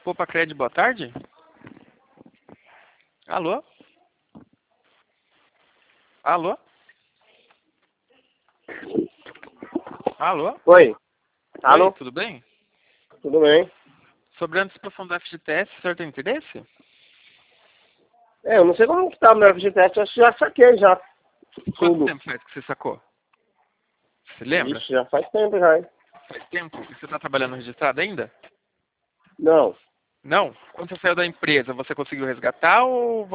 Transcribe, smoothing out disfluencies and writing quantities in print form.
Poupa Crédito, boa tarde. Alô? Alô? Alô? Oi. Alô? Oi, tudo bem? Tudo bem? Sobre a antecipação do FGTS, o senhor tem interesse? Eu não sei como que tá o meu FGTS, eu acho que já saquei já. Quanto Tudo. tempo faz que você sacou? Você lembra? Ixi, já faz tempo já, hein? Faz tempo? E você está trabalhando registrado ainda? Não. Não? Quando você saiu da empresa, você conseguiu resgatar ou